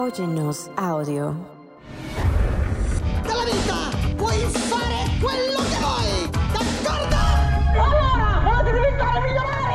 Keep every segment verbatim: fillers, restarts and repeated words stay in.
Óyenos audio. Dalla vita puoi fare quello che vuoi, d'accordo? Allora, volete diventare milionari?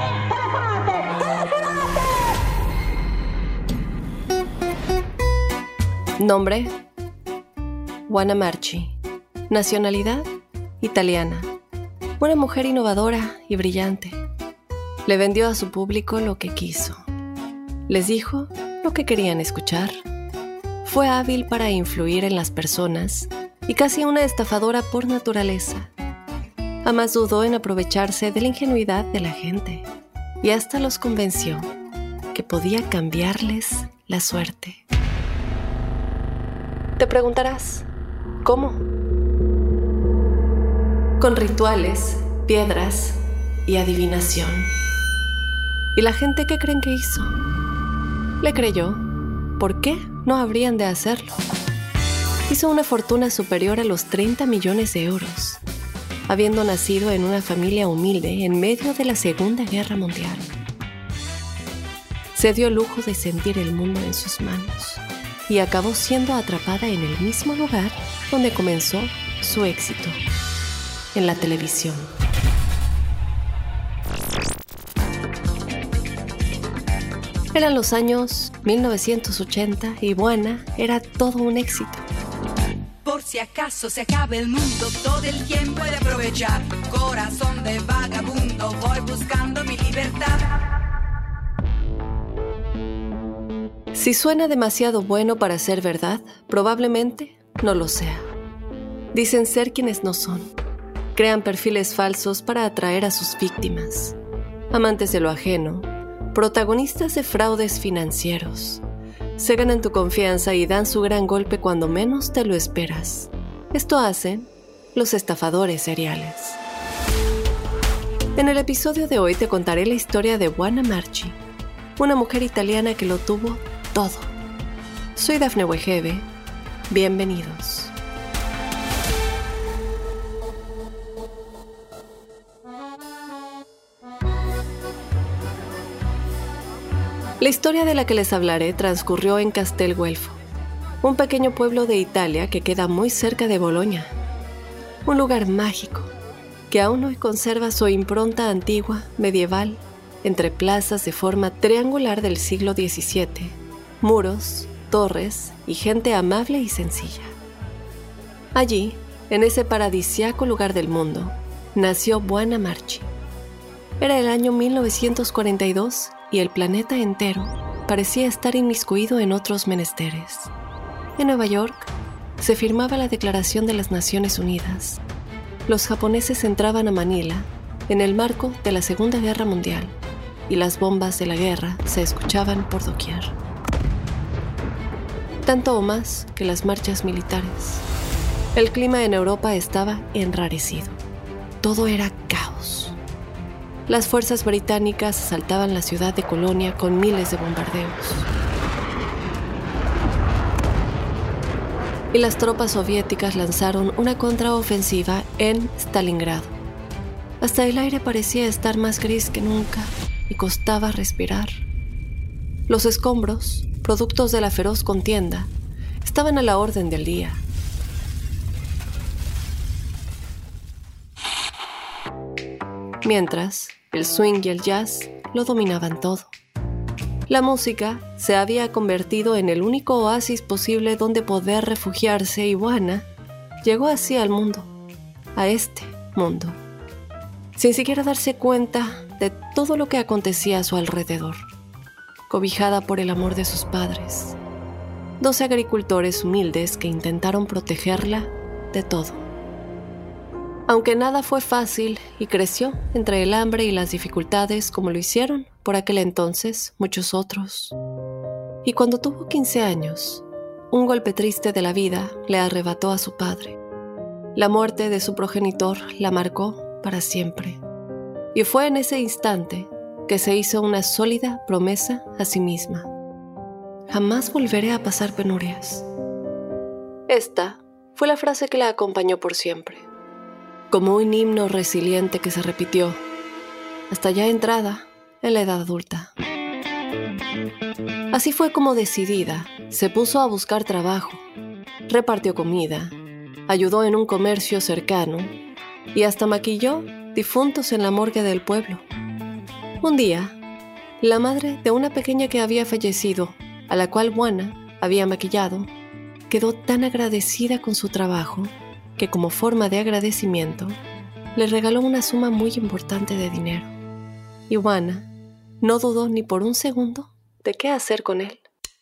¡Telefonate! ¡Telefonate! Nombre: Juana Marchi. Nacionalidad: italiana. Una mujer innovadora y brillante. Le vendió a su público lo que quiso. Les dijo lo que querían escuchar. Fue hábil para influir en las personas y casi una estafadora por naturaleza. Jamás dudó en aprovecharse de la ingenuidad de la gente y hasta los convenció que podía cambiarles la suerte. Te preguntarás, ¿cómo? Con rituales, piedras y adivinación. ¿Y la gente qué creen que hizo? Le creyó. ¿Por qué no habrían de hacerlo? Hizo una fortuna superior a los treinta millones de euros, habiendo nacido en una familia humilde en medio de la Segunda Guerra Mundial. Se dio el lujo de sentir el mundo en sus manos y acabó siendo atrapada en el mismo lugar donde comenzó su éxito, en la televisión. Eran los años mil novecientos ochenta y Juana era todo un éxito. Por si acaso se acabe el mundo, todo el tiempo he de aprovechar. Corazón de vagabundo, voy buscando mi libertad. Si suena demasiado bueno para ser verdad, probablemente no lo sea. Dicen ser quienes no son. Crean perfiles falsos para atraer a sus víctimas. Amantes de lo ajeno, protagonistas de fraudes financieros. Se ganan tu confianza y dan su gran golpe cuando menos te lo esperas. Esto hacen los estafadores seriales. En el episodio de hoy te contaré la historia de Juana Marchi, una mujer italiana que lo tuvo todo. Soy Dafne Wegebe. Bienvenidos. La historia de la que les hablaré transcurrió en Castel Guelfo, un pequeño pueblo de Italia que queda muy cerca de Bolonia. Un lugar mágico que aún hoy conserva su impronta antigua, medieval, entre plazas de forma triangular del siglo diecisiete, muros, torres y gente amable y sencilla. Allí, en ese paradisíaco lugar del mundo, nació Juana Marchi. Era el año mil novecientos cuarenta y dos y el planeta entero parecía estar inmiscuido en otros menesteres. En Nueva York se firmaba la Declaración de las Naciones Unidas. Los japoneses entraban a Manila en el marco de la Segunda Guerra Mundial y las bombas de la guerra se escuchaban por doquier. Tanto o más que las marchas militares. El clima en Europa estaba enrarecido. Todo era caos. Las fuerzas británicas asaltaban la ciudad de Colonia con miles de bombardeos. Y las tropas soviéticas lanzaron una contraofensiva en Stalingrado. Hasta el aire parecía estar más gris que nunca y costaba respirar. Los escombros, productos de la feroz contienda, estaban a la orden del día. Mientras, el swing y el jazz lo dominaban todo. La música se había convertido en el único oasis posible donde poder refugiarse y Juana llegó así al mundo, a este mundo, sin siquiera darse cuenta de todo lo que acontecía a su alrededor, cobijada por el amor de sus padres, doce agricultores humildes que intentaron protegerla de todo. Aunque nada fue fácil y creció entre el hambre y las dificultades como lo hicieron por aquel entonces muchos otros. Y cuando tuvo quince años, un golpe triste de la vida le arrebató a su padre. La muerte de su progenitor la marcó para siempre. Y fue en ese instante que se hizo una sólida promesa a sí misma. Jamás volveré a pasar penurias. Esta fue la frase que la acompañó por siempre, como un himno resiliente que se repitió hasta ya entrada en la edad adulta. Así fue como decidida se puso a buscar trabajo, repartió comida, ayudó en un comercio cercano y hasta maquilló difuntos en la morgue del pueblo. Un día, la madre de una pequeña que había fallecido, a la cual Juana había maquillado, quedó tan agradecida con su trabajo que, como forma de agradecimiento, le regaló una suma muy importante de dinero. Y Juana no dudó ni por un segundo de qué hacer con él.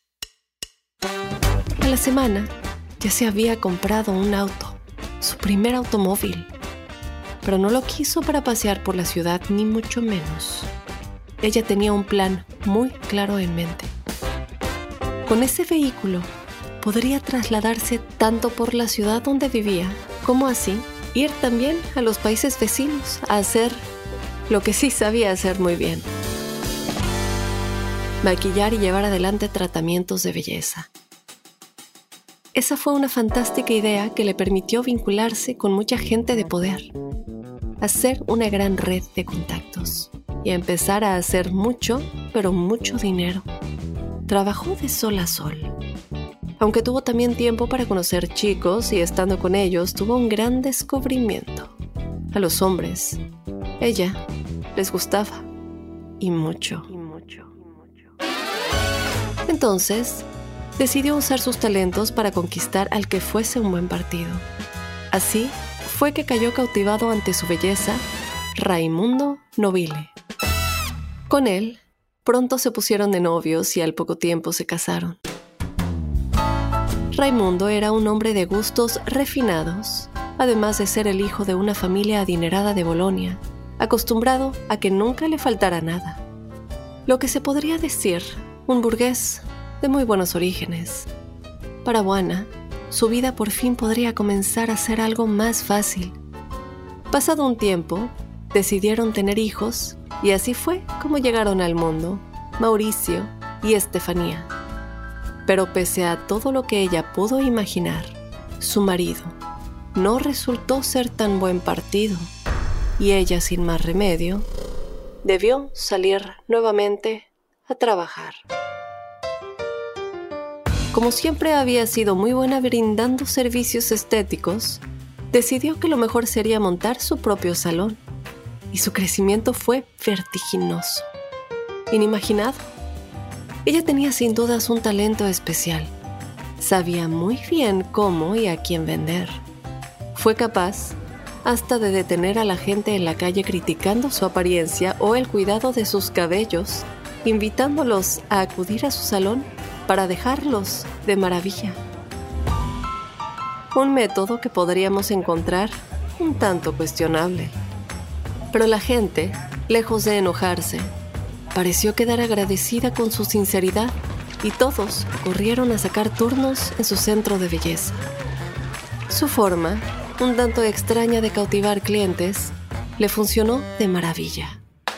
A la semana ya se había comprado un auto, su primer automóvil, pero no lo quiso para pasear por la ciudad, ni mucho menos. Ella tenía un plan muy claro en mente. Con ese vehículo podría trasladarse tanto por la ciudad donde vivía, como así ir también a los países vecinos a hacer lo que sí sabía hacer muy bien: maquillar y llevar adelante tratamientos de belleza. Esa fue una fantástica idea que le permitió vincularse con mucha gente de poder, hacer una gran red de contactos y empezar a hacer mucho, pero mucho dinero. Trabajó de sol a sol. Aunque tuvo también tiempo para conocer chicos y estando con ellos tuvo un gran descubrimiento. A los hombres, ella les gustaba y mucho. Entonces, decidió usar sus talentos para conquistar al que fuese un buen partido. Así fue que cayó cautivado ante su belleza Raimundo Nobile. Con él, pronto se pusieron de novios y al poco tiempo se casaron. Raimundo era un hombre de gustos refinados, además de ser el hijo de una familia adinerada de Bolonia, acostumbrado a que nunca le faltara nada. Lo que se podría decir un burgués de muy buenos orígenes. Para Juana, su vida por fin podría comenzar a ser algo más fácil. Pasado un tiempo, decidieron tener hijos y así fue como llegaron al mundo Mauricio y Estefanía. Pero pese a todo lo que ella pudo imaginar, su marido no resultó ser tan buen partido y ella, sin más remedio, debió salir nuevamente a trabajar. Como siempre había sido muy buena brindando servicios estéticos, decidió que lo mejor sería montar su propio salón, y su crecimiento fue vertiginoso, inimaginado. Ella tenía sin dudas un talento especial. Sabía muy bien cómo y a quién vender. Fue capaz hasta de detener a la gente en la calle criticando su apariencia o el cuidado de sus cabellos, invitándolos a acudir a su salón para dejarlos de maravilla. Un método que podríamos encontrar un tanto cuestionable. Pero la gente, lejos de enojarse, pareció quedar agradecida con su sinceridad y todos corrieron a sacar turnos en su centro de belleza. Su forma, un tanto extraña de cautivar clientes, le funcionó de maravilla.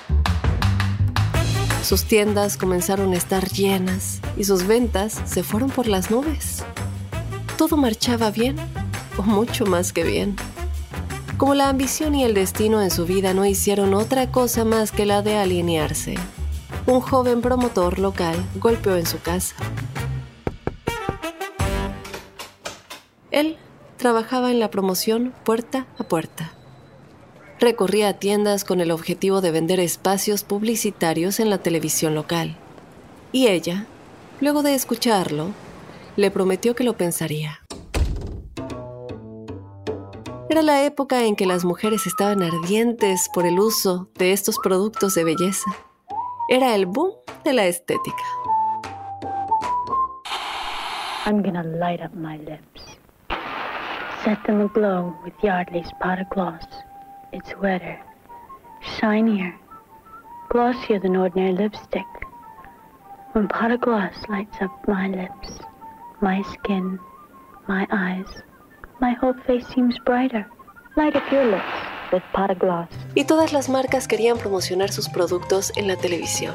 Sus tiendas comenzaron a estar llenas y sus ventas se fueron por las nubes. Todo marchaba bien, o mucho más que bien. Como la ambición y el destino en su vida no hicieron otra cosa más que la de alinearse, un joven promotor local golpeó en su casa. Él trabajaba en la promoción puerta a puerta. Recorría tiendas con el objetivo de vender espacios publicitarios en la televisión local. Y ella, luego de escucharlo, le prometió que lo pensaría. Era la época en que las mujeres estaban ardientes por el uso de estos productos de belleza. Era el boom de la estética. I'm gonna light up my lips. Set them aglow with Yardley's pot of gloss. It's wetter, shinier, glossier than ordinary lipstick. When pot of gloss lights up my lips, my skin, my eyes, my whole face seems brighter. Light up your lips with pot of gloss. Y todas las marcas querían promocionar sus productos en la televisión.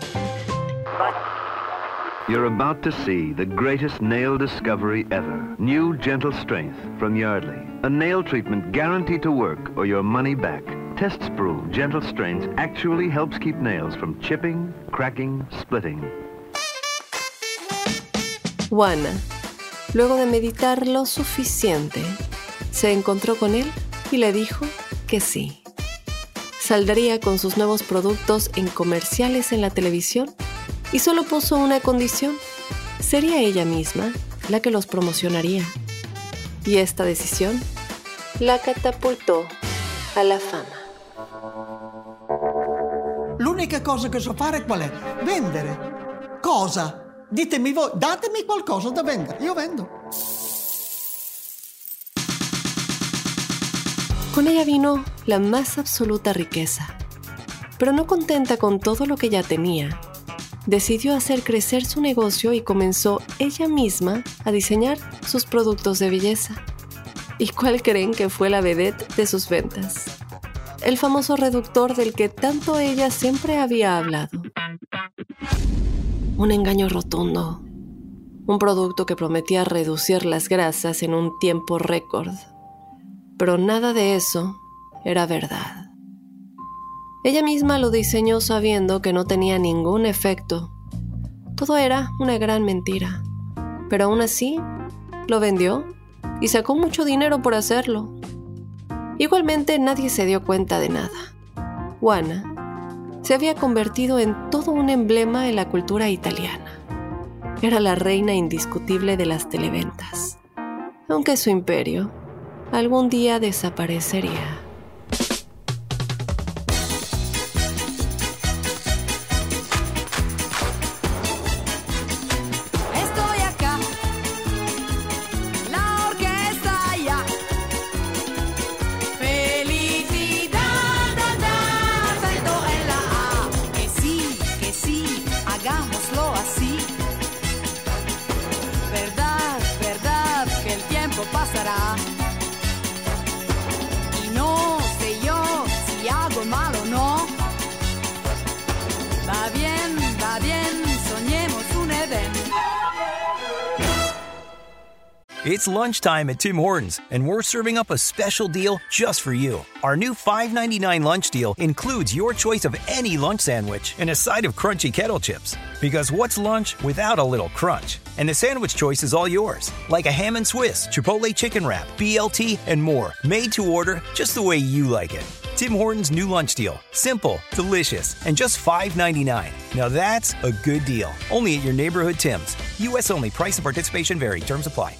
You're about to see the greatest nail discovery ever. New Gentle Strength from Yardley. A nail treatment guaranteed to work or your money back. Tests prove Gentle Strength actually helps keep nails from chipping, cracking, splitting. Juana, luego de meditar lo suficiente, se encontró con él y le dijo que sí. Saldría con sus nuevos productos en comerciales en la televisión y solo puso una condición: sería ella misma la que los promocionaría. Y esta decisión la catapultò alla fama. L'unica cosa che so fare qual è? Vendere. Cosa? Ditemi voi, datemi qualcosa da vendere, io vendo. Con ella vino la más absoluta riqueza, pero no contenta con todo lo que ya tenía, decidió hacer crecer su negocio y comenzó ella misma a diseñar sus productos de belleza. ¿Y cuál creen que fue la vedette de sus ventas? El famoso reductor del que tanto ella siempre había hablado. Un engaño rotundo. Un producto que prometía reducir las grasas en un tiempo récord. Pero nada de eso era verdad. Ella misma lo diseñó sabiendo que no tenía ningún efecto. Todo era una gran mentira. Pero aún así, lo vendió y sacó mucho dinero por hacerlo. Igualmente, nadie se dio cuenta de nada. Juana se había convertido en todo un emblema en la cultura italiana. Era la reina indiscutible de las televentas, aunque su imperio algún día desaparecería. Estoy acá, la orquesta ya. Felicidad, da, da, salto en la A. Que sí, que sí, hagámoslo así. Verdad, verdad, que el tiempo pasará. No sé yo si hago mal o no. Va bien, va bien, soñemos un Edén. It's lunchtime at Tim Hortons, and we're serving up a special deal just for you. Our new five ninety-nine lunch deal includes your choice of any lunch sandwich and a side of crunchy kettle chips. Because what's lunch without a little crunch? And the sandwich choice is all yours, like a ham and Swiss, Chipotle chicken wrap, B L T, and more, made to order just the way you like it. Tim Hortons' new lunch deal. Simple, delicious, and just five ninety-nine. Now that's a good deal. Only at your neighborhood Tim's. U S only. Price and participation vary. Terms apply.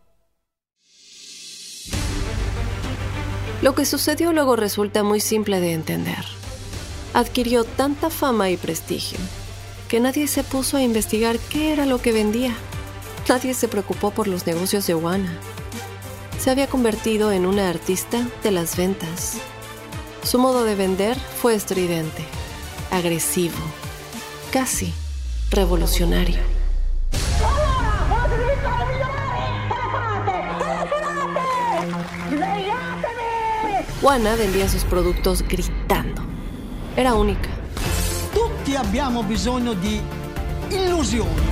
Lo que sucedió luego resulta muy simple de entender. Adquirió tanta fama y prestigio que nadie se puso a investigar qué era lo que vendía. Nadie se preocupó por los negocios de Juana. Se había convertido en una artista de las ventas. Su modo de vender fue estridente, agresivo, casi revolucionario. Allora, volete diventare milionari? Telefonate! Telefonate! Svegliatevi! Juana vendía sus productos gritando. Era única. Tutti abbiamo bisogno di illusioni.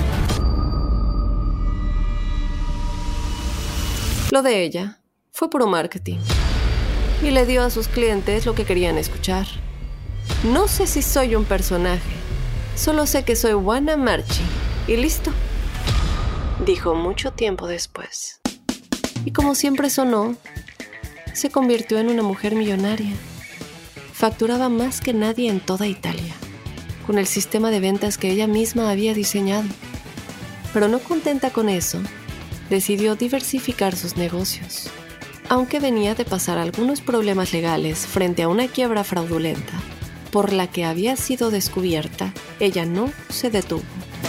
Lo de ella fue puro marketing. Y le dio a sus clientes lo que querían escuchar. No sé si soy un personaje, solo sé que soy Juana Marchi. Y listo, dijo mucho tiempo después. Y como siempre sonó, se convirtió en una mujer millonaria. Facturaba más que nadie en toda Italia, con el sistema de ventas que ella misma había diseñado. Pero no contenta con eso, decidió diversificar sus negocios. Aunque venía de pasar algunos problemas legales frente a una quiebra fraudulenta, por la que había sido descubierta, ella no se detuvo.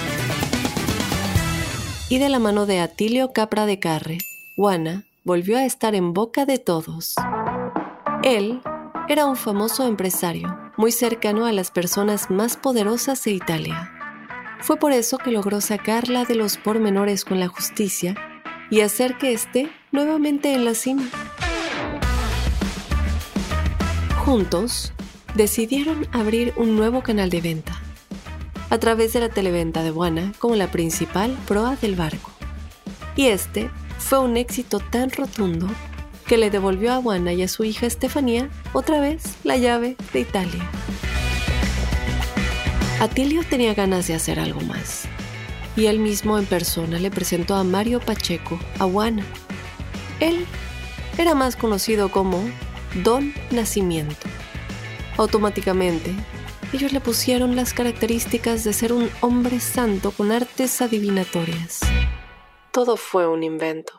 Y de la mano de Attilio Capra de Carre, Juana volvió a estar en boca de todos. Él era un famoso empresario, muy cercano a las personas más poderosas de Italia. Fue por eso que logró sacarla de los pormenores con la justicia y hacer que esté nuevamente en la cima. Juntos, decidieron abrir un nuevo canal de venta, a través de la televenta de Juana como la principal proa del barco. Y este fue un éxito tan rotundo que le devolvió a Juana y a su hija Estefanía otra vez la llave de Italia. Attilio tenía ganas de hacer algo más. y él mismo en persona le presentó a Mario Pacheco a Juana. Él era más conocido como Don Nacimiento. Automáticamente, ellos le pusieron las características de ser un hombre santo con artes adivinatorias. Todo fue un invento.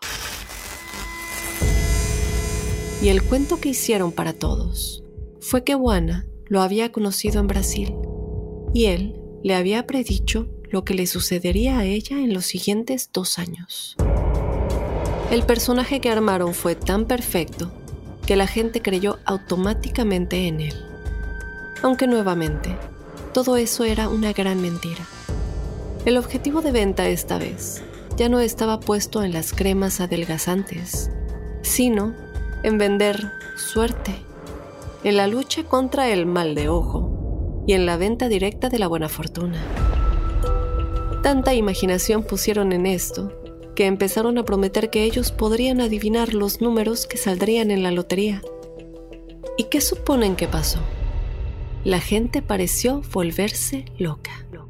Y el cuento que hicieron para todos fue que Juana lo había conocido en Brasil y él le había predicho lo que le sucedería a ella en los siguientes dos años. El personaje que armaron fue tan perfecto que la gente creyó automáticamente en él. Aunque nuevamente, todo eso era una gran mentira. El objetivo de venta esta vez ya no estaba puesto en las cremas adelgazantes, sino en vender suerte, en la lucha contra el mal de ojo y en la venta directa de la buena fortuna. Tanta imaginación pusieron en esto que empezaron a prometer que ellos podrían adivinar los números que saldrían en la lotería. ¿Y qué suponen que pasó? La gente pareció volverse loca.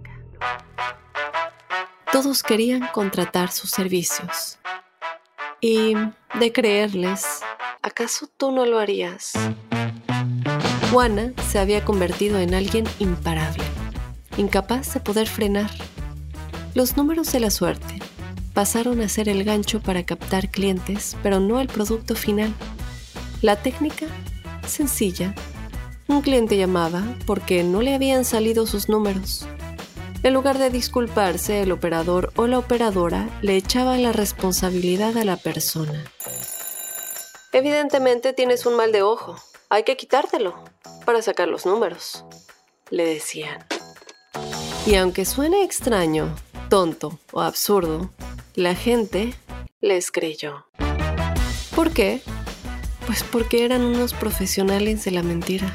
Todos querían contratar sus servicios. Y, de creerles, ¿acaso tú no lo harías? Juana se había convertido en alguien imparable, incapaz de poder frenar. Los números de la suerte pasaron a ser el gancho para captar clientes, pero no el producto final. La técnica, sencilla. Un cliente llamaba porque no le habían salido sus números. En lugar de disculparse, el operador o la operadora le echaba la responsabilidad a la persona. Evidentemente tienes un mal de ojo. Hay que quitártelo para sacar los números, le decían. Y aunque suene extraño, tonto o absurdo, la gente les creyó. ¿Por qué? Pues porque eran unos profesionales de la mentira.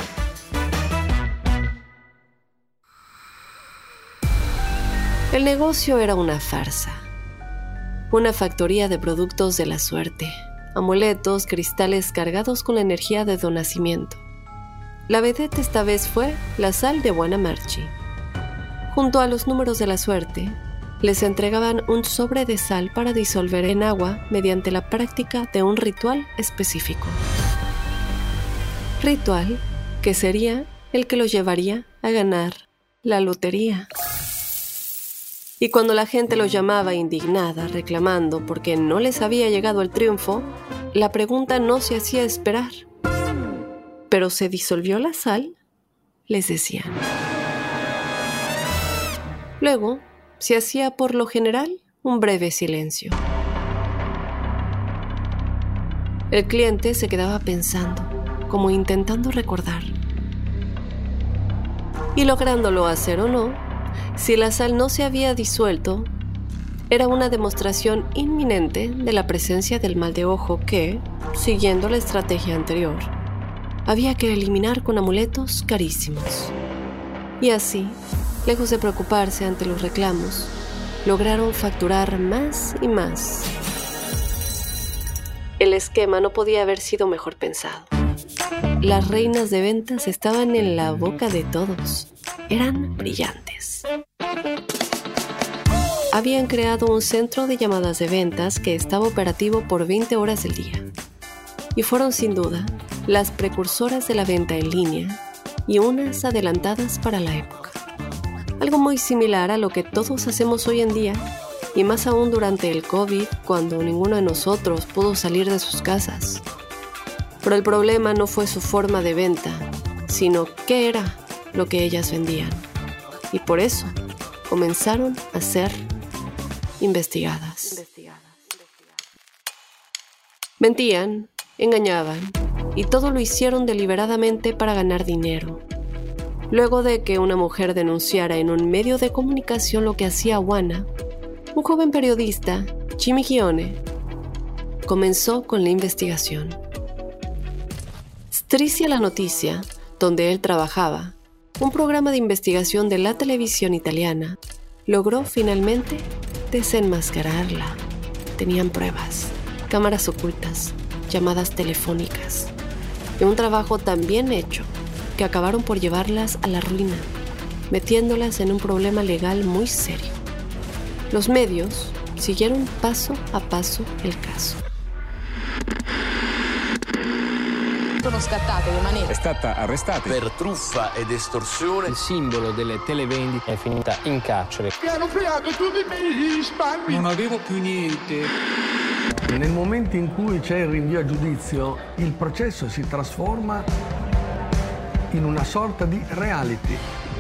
El negocio era una farsa. Una factoría de productos de la suerte, amuletos, cristales cargados con la energía de Don Nacimiento. La vedette esta vez fue la sal de Juana Marchi. Junto a los números de la suerte, les entregaban un sobre de sal para disolver en agua mediante la práctica de un ritual específico. Ritual que sería el que los llevaría a ganar la lotería. Y cuando la gente los llamaba indignada, reclamando porque no les había llegado el triunfo, la pregunta no se hacía esperar. ¿Pero se disolvió la sal?, les decían. Luego, se hacía por lo general un breve silencio. El cliente se quedaba pensando, como intentando recordar. Y lográndolo hacer o no, si la sal no se había disuelto, era una demostración inminente de la presencia del mal de ojo que, siguiendo la estrategia anterior, había que eliminar con amuletos carísimos. Y así, lejos de preocuparse ante los reclamos, lograron facturar más y más. El esquema no podía haber sido mejor pensado. Las reinas de ventas estaban en la boca de todos. Eran brillantes. Habían creado un centro de llamadas de ventas que estaba operativo por veinte horas del día. Y fueron sin duda las precursoras de la venta en línea y unas adelantadas para la época. Algo muy similar a lo que todos hacemos hoy en día, y más aún durante el COVID, cuando ninguno de nosotros pudo salir de sus casas. Pero el problema no fue su forma de venta, sino qué era lo que ellas vendían. Y por eso comenzaron a ser investigadas. Mentían, engañaban, y todo lo hicieron deliberadamente para ganar dinero. Luego de que una mujer denunciara en un medio de comunicación lo que hacía Juana, un joven periodista, Jimmy Gione, comenzó con la investigación. Striscia la Noticia, donde él trabajaba, un programa de investigación de la televisión italiana, logró finalmente desenmascararla. Tenían pruebas, cámaras ocultas, llamadas telefónicas, y un trabajo tan bien hecho que acabaron por llevarlas a la ruina, metiéndolas en un problema legal muy serio. Los medios siguieron paso a paso el caso. Sono scattate di manera. È stata arrestata per truffa ed estorsione. Il simbolo delle televendite è finita in carcere. Mi hanno fregato tutti i miei risparmi. Non avevo più niente. Nel momento in cui c'è il rinvio a giudizio, il processo si trasforma in una sorta di reality.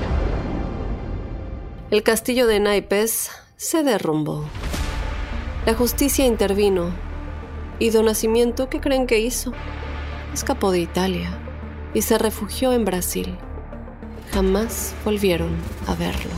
El castillo de naipes se derrumbó. La justicia intervino. ¿Y Don Nacimiento qué creen que hizo? Escapó de Italia y se refugió en Brasil. Jamás volvieron a verlo.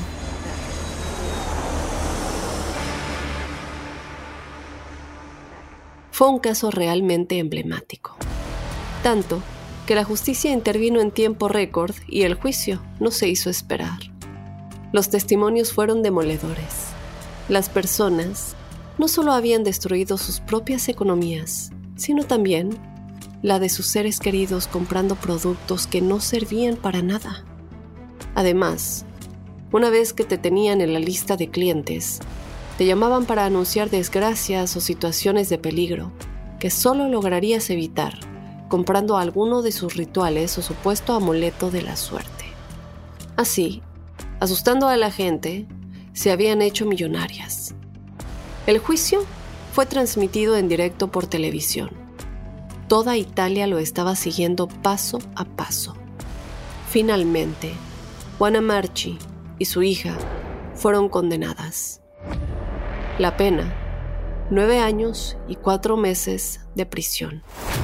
Fue un caso realmente emblemático. Tanto que la justicia intervino en tiempo récord y el juicio no se hizo esperar. Los testimonios fueron demoledores. Las personas no solo habían destruido sus propias economías, sino también la de sus seres queridos comprando productos que no servían para nada. Además, una vez que te tenían en la lista de clientes, te llamaban para anunciar desgracias o situaciones de peligro que solo lograrías evitar comprando alguno de sus rituales o supuesto amuleto de la suerte. Así, asustando a la gente, se habían hecho millonarias. El juicio fue transmitido en directo por televisión. Toda Italia lo estaba siguiendo paso a paso. Finalmente, Juana Marchi y su hija fueron condenadas. La pena, nueve años y cuatro meses de prisión.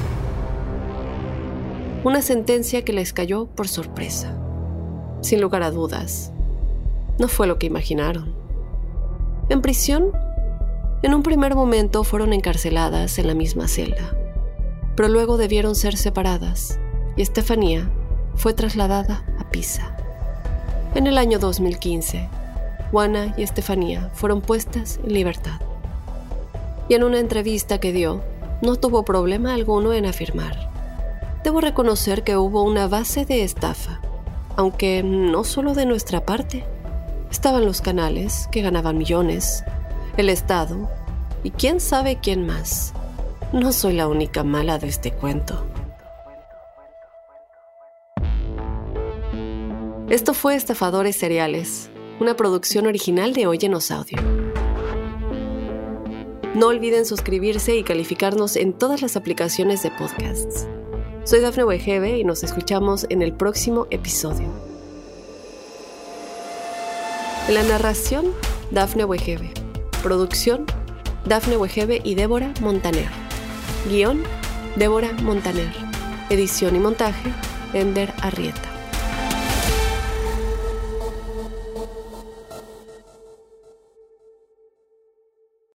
Una sentencia que les cayó por sorpresa. Sin lugar a dudas, no fue lo que imaginaron. En prisión, en un primer momento fueron encarceladas en la misma celda, pero luego debieron ser separadas y Estefanía fue trasladada a Pisa. En el año dos mil quince, Juana y Estefanía fueron puestas en libertad. Y en una entrevista que dio, no tuvo problema alguno en afirmar: debo reconocer que hubo una base de estafa, aunque no solo de nuestra parte. Estaban los canales, que ganaban millones, el Estado, y quién sabe quién más. No soy la única mala de este cuento. Esto fue Estafadores Seriales, una producción original de Óyenos Audio. No olviden suscribirse y calificarnos en todas las aplicaciones de podcasts. Soy Dafne Wegebe y nos escuchamos en el próximo episodio. En la narración, Dafne Wegebe. Producción, Dafne Wegebe y Débora Montaner. Guión, Débora Montaner. Edición y montaje, Ender Arrieta.